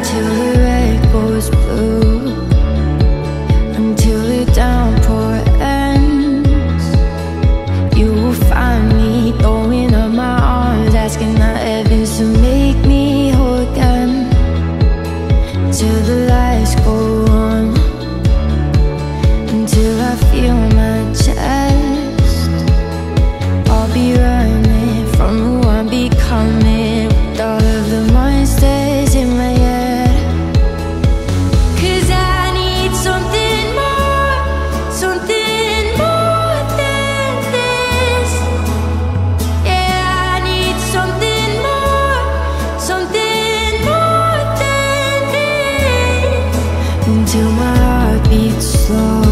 until the red goes blue, until the downpour ends. You will find me throwing up my arms, asking the heavens to make me whole again, till the lights go on, until I feel my chest. I'll be running from who I'm becoming, with all of the monsters in my head. 'Cause I need something more than this. Yeah, I need something more than this. Until my heart beats slow,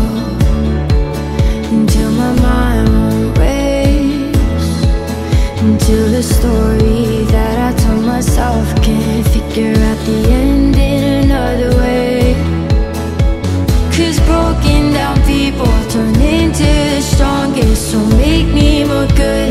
until my mind won't race, until the story that I told myself can't figure out the end in another way. 'Cause broken down people turn into the strongest, so make me more good